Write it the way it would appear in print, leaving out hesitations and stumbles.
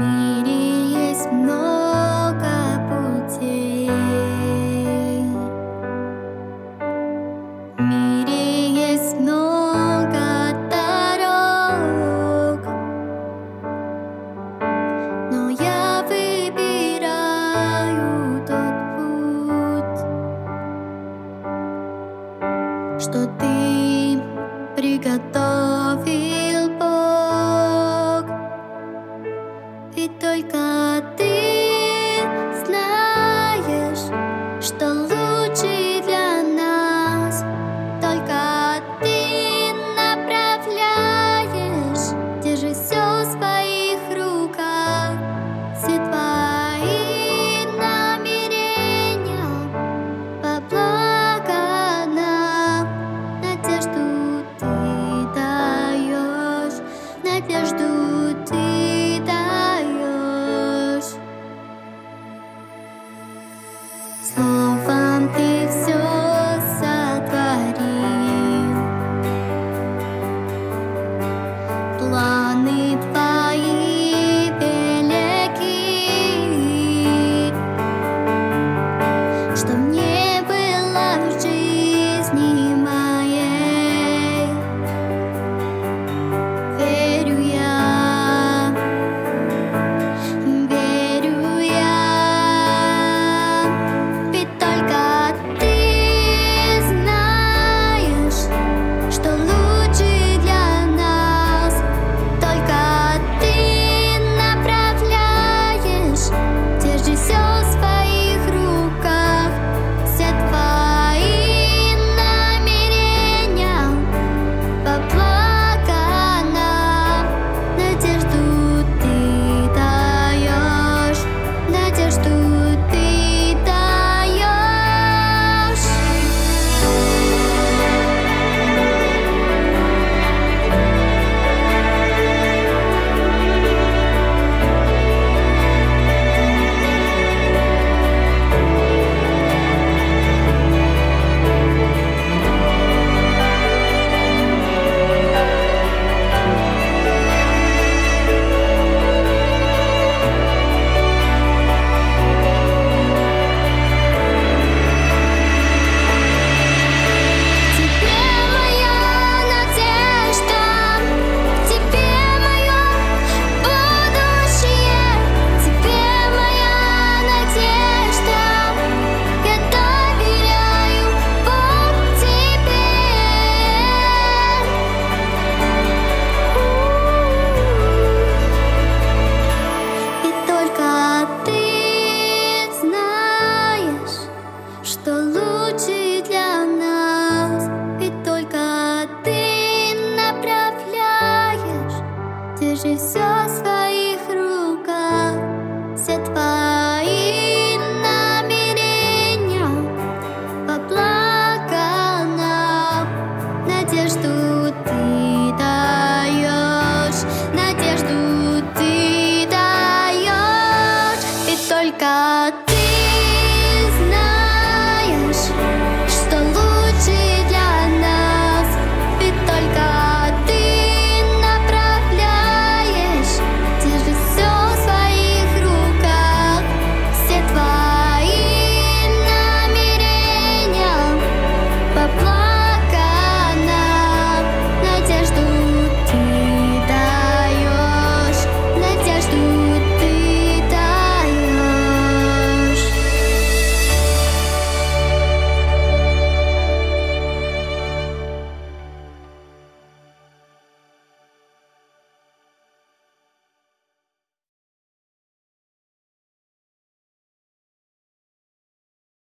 мире есть много путей, в мире есть много дорог, но я выбираю тот путь, что ты приготовил, Бог. И только ты знаешь, что лучше для нас. Только ты направляешь, держи все в своих руках. Все твои намерения во благо нам. Надежду ты даешь, надежду ты даешь. Словом ты все сотворил, планы твои велики, что не было в жизни моей. Верю я, ведь только ты знаешь, что лучше для нас. Только ты направляешь, держи все в своих руках. Все твои намерения во благо нам. Надежду ты даешь, надежду ты даешь. Тебе моя надежда, тебе мое будущее, тебе моя надежда. Я доверяю, Бог, тебе. И только ты знаешь, что лучше для нас. И только ты направляешь, держи все